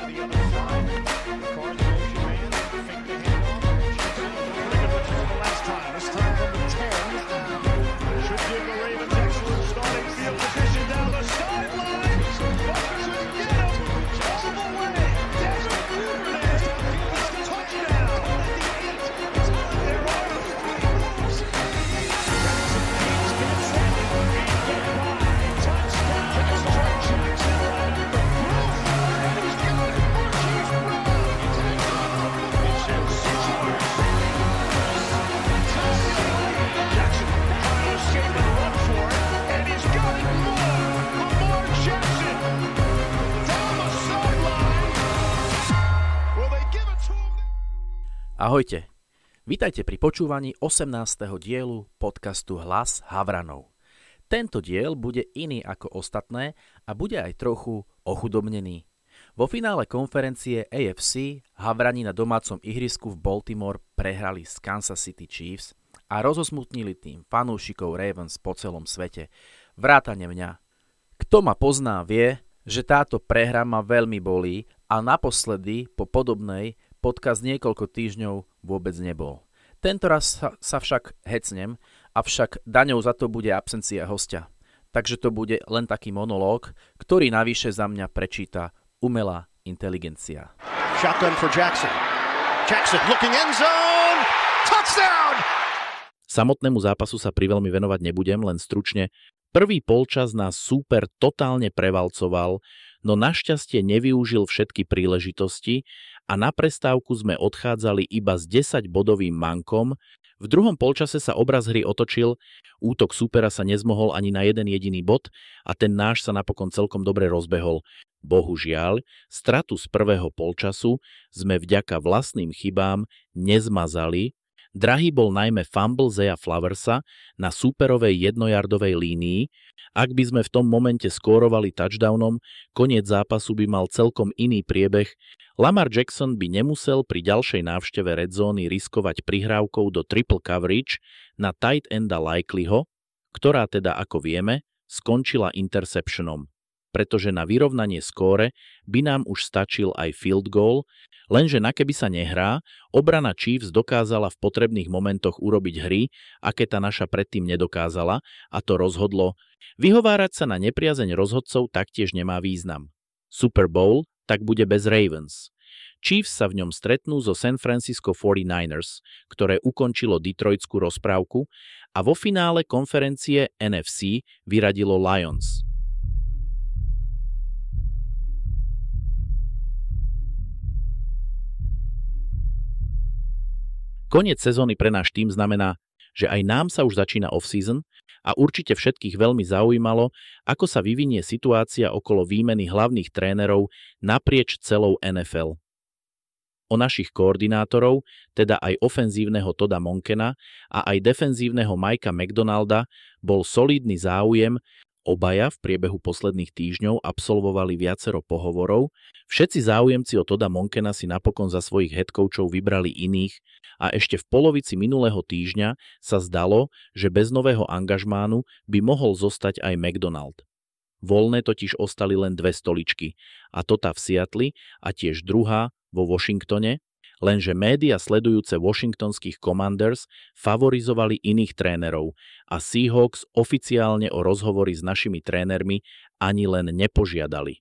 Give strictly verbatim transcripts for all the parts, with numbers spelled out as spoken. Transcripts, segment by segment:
Ahojte, vítajte pri počúvaní osemnásteho dielu podcastu Hlas Havranov. Tento diel bude iný ako ostatné a bude aj trochu ochudobnený. Vo finále konferencie á ef cé Havrani na domácom ihrisku v Baltimore prehrali s Kansas City Chiefs a rozosmutnili tým fanúšikov Ravens po celom svete, vrátane mňa. Kto ma pozná vie, že táto prehra ma veľmi bolí a naposledy po podobnej podcast niekoľko týždňov vôbec nebol. Tento raz sa, sa však hecnem, avšak daňou za to bude absencia hostia. Takže to bude len taký monológ, ktorý navyše za mňa prečíta umelá inteligencia. Shotgun for Jackson. Jackson looking end zone. Touchdown! Samotnému zápasu sa priveľmi venovať nebudem, len stručne. Prvý polčas nás súper totálne prevalcoval, no našťastie nevyužil všetky príležitosti a na prestávku sme odchádzali iba s desaťbodovým mankom. V druhom polčase sa obraz hry otočil, útok súpera sa nezmohol ani na jeden jediný bod a ten náš sa napokon celkom dobre rozbehol. Bohužiaľ, stratu z prvého polčasu sme vďaka vlastným chybám nezmazali. Drahý bol najmä fumble Zaya Flowersa na súperovej jednojardovej línii. Ak by sme v tom momente skórovali touchdownom, koniec zápasu by mal celkom iný priebeh. Lamar Jackson by nemusel pri ďalšej návšteve red zóny riskovať prihrávkou do triple coverage na tight enda Likelyho, ktorá teda, ako vieme, skončila interceptionom. Pretože na vyrovnanie skóre by nám už stačil aj field goal, lenže nakeby sa nehrá, obrana Chiefs dokázala v potrebných momentoch urobiť hry, aké tá naša predtým nedokázala, a to rozhodlo. Vyhovárať sa na nepriazeň rozhodcov taktiež nemá význam. Super Bowl tak bude bez Ravens. Chiefs sa v ňom stretnú so San Francisco forty-niners, ktoré ukončilo detroitskú rozprávku, a vo finále konferencie en ef cé vyradilo Lions. Koniec sezóny pre náš tím znamená, že aj nám sa už začína off-season a určite všetkých veľmi zaujímalo, ako sa vyvinie situácia okolo výmeny hlavných trénerov naprieč celou en ef el. O našich koordinátorov, teda aj ofenzívneho Toda Monkena a aj defenzívneho Mikea McDonalda, bol solídny záujem. Obaja v priebehu posledných týždňov absolvovali viacero pohovorov. Všetci záujemci o Toda Monkena si napokon za svojich headcoachov vybrali iných a ešte v polovici minulého týždňa sa zdalo, že bez nového angažmánu by mohol zostať aj McDonald. Voľné totiž ostali len dve stoličky, a to tá v Seattli a tiež druhá vo Washingtone, lenže médiá sledujúce washingtonských Commanders favorizovali iných trénerov a Seahawks oficiálne o rozhovory s našimi trénermi ani len nepožiadali.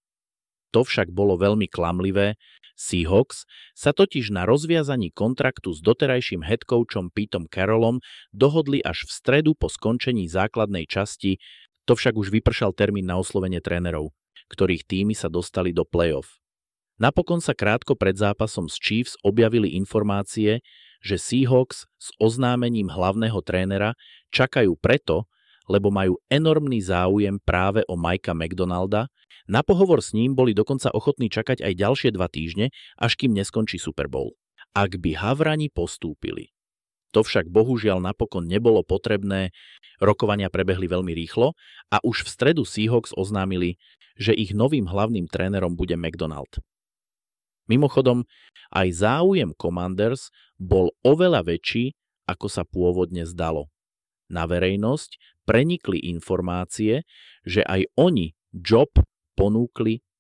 To však bolo veľmi klamlivé. Seahawks sa totiž na rozviazaní kontraktu s doterajším headcoachom Petom Carrollom dohodli až v stredu po skončení základnej časti, to však už vypršal termín na oslovenie trénerov, ktorých tímy sa dostali do play-off. Napokon sa krátko pred zápasom s Chiefs objavili informácie, že Seahawks s oznámením hlavného trénera čakajú preto, lebo majú enormný záujem práve o Mikea McDonalda. Na pohovor s ním boli dokonca ochotní čakať aj ďalšie dva týždne, až kým neskončí Super Bowl. Ak by Havrani postúpili. To však bohužiaľ napokon nebolo potrebné, rokovania prebehli veľmi rýchlo a už v stredu Seahawks oznámili, že ich novým hlavným trénerom bude McDonald. Mimochodom, aj záujem Commanders bol oveľa väčší, ako sa pôvodne zdalo. Na verejnosť prenikli informácie, že aj oni job ponúkli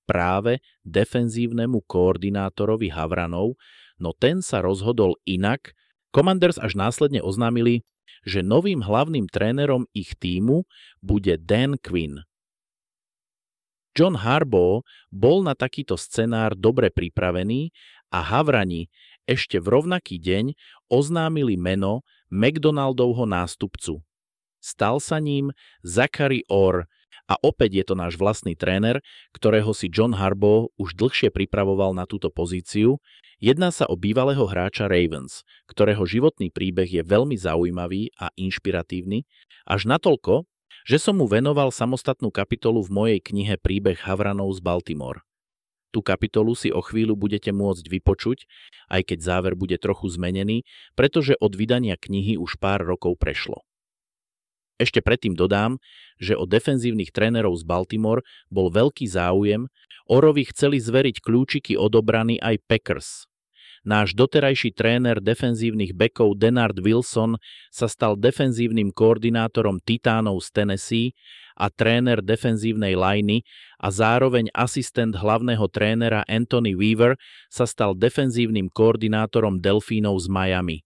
práve defenzívnemu koordinátorovi Havranov, no ten sa rozhodol inak. Commanders až následne oznámili, že novým hlavným trénerom ich tímu bude Dan Quinn. John Harbaugh bol na takýto scenár dobre pripravený a Havrani ešte v rovnaký deň oznámili meno McDonaldovho nástupcu. Stal sa ním Zachary Orr a opäť je to náš vlastný tréner, ktorého si John Harbaugh už dlhšie pripravoval na túto pozíciu. Jedná sa o bývalého hráča Ravens, ktorého životný príbeh je veľmi zaujímavý a inšpiratívny, až natoľko, že som mu venoval samostatnú kapitolu v mojej knihe Príbeh Havranov z Baltimore. Tú kapitolu si o chvíľu budete môcť vypočuť, aj keď záver bude trochu zmenený, pretože od vydania knihy už pár rokov prešlo. Ešte predtým dodám, že o defenzívnych trénerov z Baltimore bol veľký záujem, Orrovi chceli zveriť kľúčiky od obrany aj Packers. Náš doterajší tréner defenzívnych bekov Denard Wilson sa stal defenzívnym koordinátorom Titánov z Tennessee a tréner defenzívnej lajny a zároveň asistent hlavného trénera Anthony Weaver sa stal defenzívnym koordinátorom Delfínov z Miami.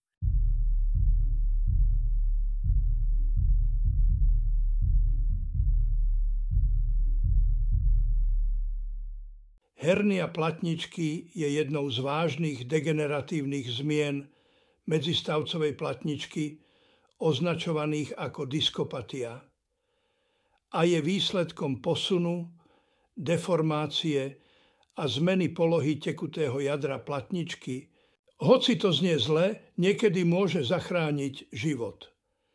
Hernia platničky je jednou z vážnych degeneratívnych zmien medzistavcovej platničky, označovaných ako dyskopatia, a je výsledkom posunu, deformácie a zmeny polohy tekutého jadra platničky. Hoci to znie zle, niekedy môže zachrániť život.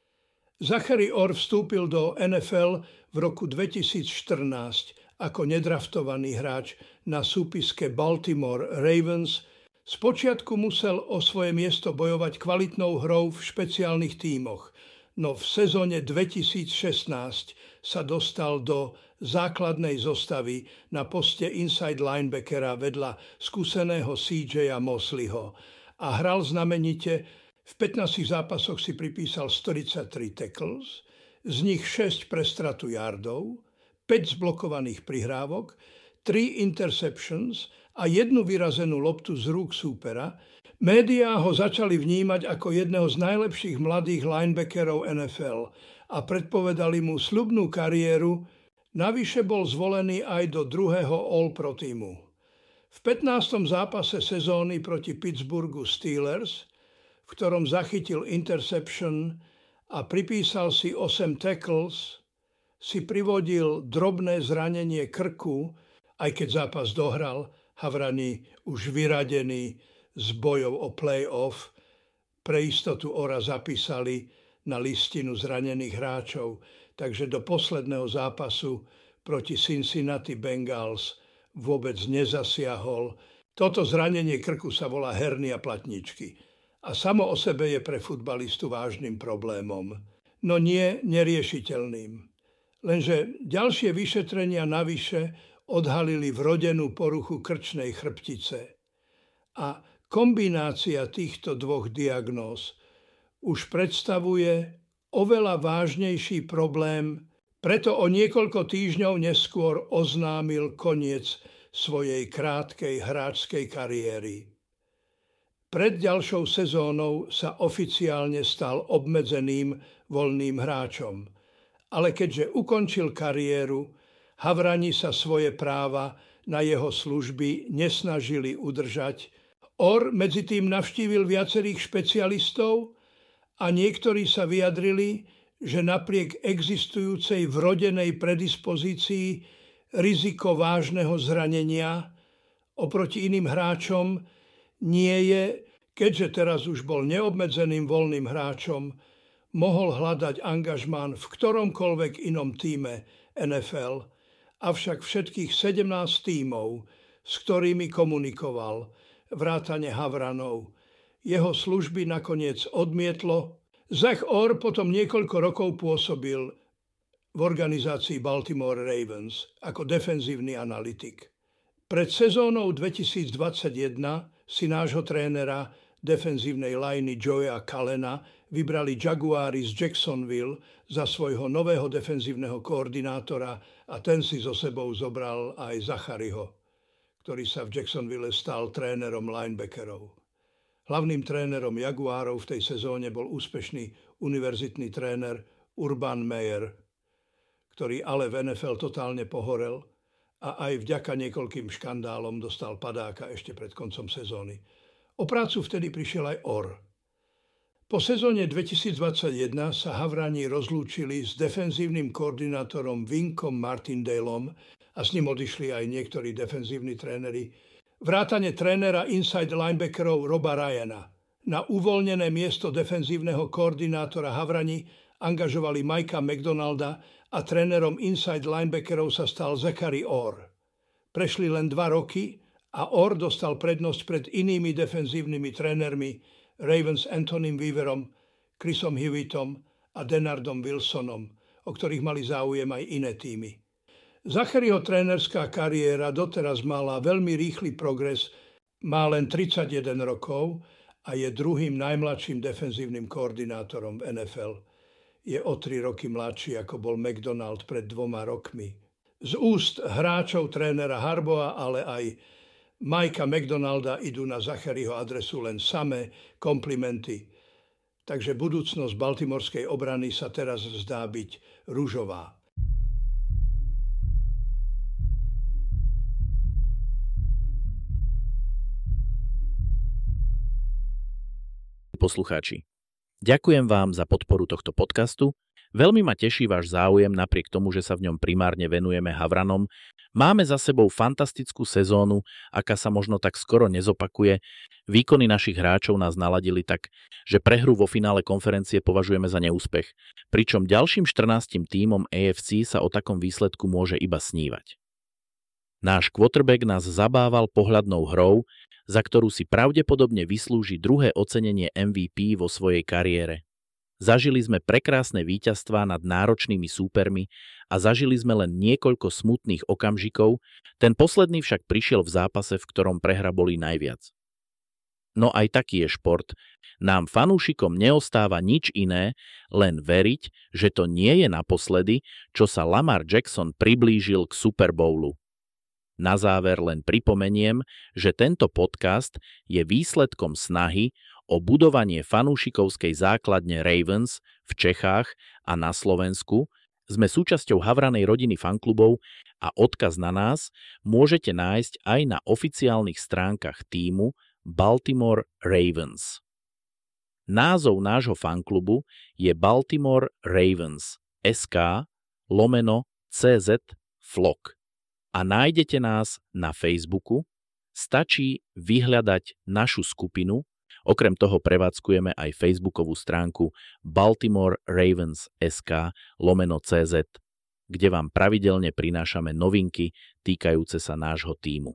Zachary Orr vstúpil do en ef el v roku dvetisícštrnásť ako nedraftovaný hráč na súpiske Baltimore Ravens. Spočiatku musel o svoje miesto bojovať kvalitnou hrou v špeciálnych tímoch, no v sezóne dvetisícšestnásť sa dostal do základnej zostavy na poste inside linebackera vedľa skúseného sí džeja Mosleyho a hral znamenite. V pätnástich zápasoch si pripísal stotridsaťtri tackles, z nich šesť pre stratu yardov, päť zblokovaných prihrávok, tri interceptions a jednu vyrazenú loptu z rúk súpera. Médiá ho začali vnímať ako jedného z najlepších mladých linebackerov en ef el a predpovedali mu sľubnú kariéru. Navyše bol zvolený aj do druhého All-Pro tímu. V pätnástom zápase sezóny proti Pittsburghu Steelers, v ktorom zachytil interception a pripísal si osem tackles, si privodil drobné zranenie krku, aj keď zápas dohral. Havrani už vyradený z bojov o play-off pre istotu Orra zapísali na listinu zranených hráčov, takže do posledného zápasu proti Cincinnati Bengals vôbec nezasiahol. Toto zranenie krku sa volá hernia platničky a samo o sebe je pre futbalistu vážnym problémom, no nie neriešiteľným. Lenže ďalšie vyšetrenia navyše odhalili vrodenú poruchu krčnej chrbtice. A kombinácia týchto dvoch diagnóz už predstavuje oveľa vážnejší problém, preto o niekoľko týždňov neskôr oznámil koniec svojej krátkej hráčskej kariéry. Pred ďalšou sezónou sa oficiálne stal obmedzeným voľným hráčom, ale keďže ukončil kariéru, Havrani sa svoje práva na jeho služby nesnažili udržať. Orr medzi tým navštívil viacerých špecialistov a niektorí sa vyjadrili, že napriek existujúcej vrodenej predispozícii riziko vážneho zranenia oproti iným hráčom nie je, keďže teraz už bol neobmedzeným voľným hráčom, mohol hľadať angažmán v ktoromkoľvek inom tíme en ef el, avšak všetkých sedemnásť tímov, s ktorými komunikoval, vrátane Havranov, jeho služby nakoniec odmietlo. Zach Orr potom niekoľko rokov pôsobil v organizácii Baltimore Ravens ako defenzívny analytik. Pred sezónou dvetisícdvadsaťjeden si nášho trénera defenzívnej lajny Joea Callena vybrali Jaguári z Jacksonville za svojho nového defenzívneho koordinátora a ten si so sebou zobral aj Zacharyho. ktorý sa v Jacksonville stal trénerom linebackerov. Hlavným trénerom Jaguárov v tej sezóne bol úspešný univerzitný tréner Urban Meyer, ktorý ale v en ef el totálne pohorel a aj vďaka niekoľkým škandálom dostal padáka ešte pred koncom sezóny. O prácu vtedy prišiel aj Orr. Po sezóne dvetisícdvadsaťjeden sa Havrani rozlúčili s defenzívnym koordinátorom Vinkom Martindaleom a s ním odišli aj niektorí defenzívni tréneri, vrátane trénera inside linebackerov Roba Ryana. Na uvoľnené miesto defenzívneho koordinátora Havrani angažovali Mikea McDonalda a trénerom inside linebackerov sa stal Zachary Orr. Prešli len dva roky a Orr dostal prednosť pred inými defenzívnymi trénermi Ravens Antonym Weaverom, Chrisom Hewittom a Denardom Wilsonom, o ktorých mali záujem aj iné tímy. Zacharyho trénerská kariéra doteraz mala veľmi rýchly progres, má len tridsaťjeden rokov a je druhým najmladším defenzívnym koordinátorom v en ef el. Je o tri roky mladší, ako bol McDonald pred dvoma rokmi. Z úst hráčov trénera Harbaugha, ale aj Mikea McDonalda idú na Zacharyho adresu len samé komplimenty. Takže budúcnosť baltimorskej obrany sa teraz zdá byť ružová. Poslucháči, ďakujem vám za podporu tohto podcastu. Veľmi ma teší váš záujem napriek tomu, že sa v ňom primárne venujeme Havranom. Máme za sebou fantastickú sezónu, aká sa možno tak skoro nezopakuje. Výkony našich hráčov nás naladili tak, že prehru vo finále konferencie považujeme za neúspech, pričom ďalším štrnástim tímom á ef cé sa o takom výsledku môže iba snívať. Náš quarterback nás zabával pohľadnou hrou, za ktorú si pravdepodobne vyslúži druhé ocenenie em ví pí vo svojej kariére. Zažili sme prekrásne víťazstvá nad náročnými súpermi a zažili sme len niekoľko smutných okamžikov, ten posledný však prišiel v zápase, v ktorom prehra boli najviac. No aj taký je šport. Nám fanúšikom neostáva nič iné, len veriť, že to nie je naposledy, čo sa Lamar Jackson priblížil k Super Bowlu. Na záver len pripomeniem, že tento podcast je výsledkom snahy o budovanie fanúšikovskej základne Ravens v Čechách a na Slovensku. Sme súčasťou Havranej rodiny fanklubov a odkaz na nás môžete nájsť aj na oficiálnych stránkach tímu Baltimore Ravens. Názov nášho fanklubu je Baltimore Ravens es ká lomeno cé zet flok. A nájdete nás na Facebooku, stačí vyhľadať našu skupinu, okrem toho prevádzkujeme aj facebookovú stránku Baltimore Ravens es ká lomeno cé zet, kde vám pravidelne prinášame novinky týkajúce sa nášho tímu.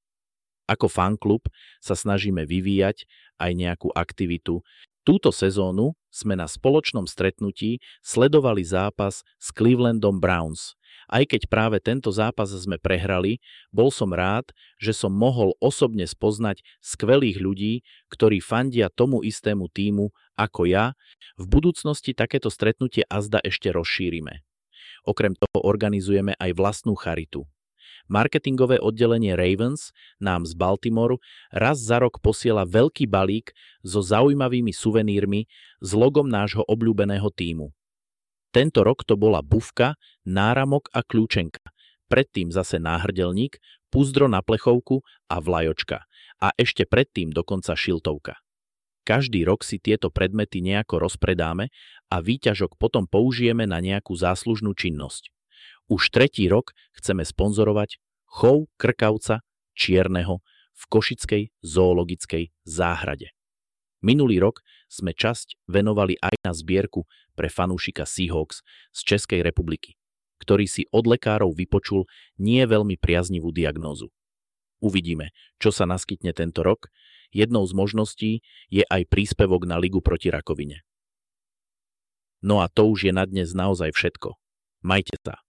Ako fanklub sa snažíme vyvíjať aj nejakú aktivitu. Túto sezónu sme na spoločnom stretnutí sledovali zápas s Clevelandom Browns. Aj keď práve tento zápas sme prehrali, bol som rád, že som mohol osobne spoznať skvelých ľudí, ktorí fandia tomu istému tímu ako ja. V budúcnosti takéto stretnutie azda ešte rozšírime. Okrem toho organizujeme aj vlastnú charitu. Marketingové oddelenie Ravens nám z Baltimoru raz za rok posiela veľký balík so zaujímavými suvenírmi s logom nášho obľúbeného tímu. Tento rok to bola bufka, náramok a kľúčenka, predtým zase náhrdelník, púzdro na plechovku a vlajočka a ešte predtým dokonca šiltovka. Každý rok si tieto predmety nejako rozpredáme a výťažok potom použijeme na nejakú záslužnú činnosť. Už tretí rok chceme sponzorovať chov krkavca čierneho v Košickej zoologickej záhrade. Minulý rok sme časť venovali aj na zbierku pre fanúšika Seahawks z Českej republiky, ktorý si od lekárov vypočul nie veľmi priaznivú diagnózu. Uvidíme, čo sa naskytne tento rok. Jednou z možností je aj príspevok na Ligu proti rakovine. No a to už je na dnes naozaj všetko. Majte sa.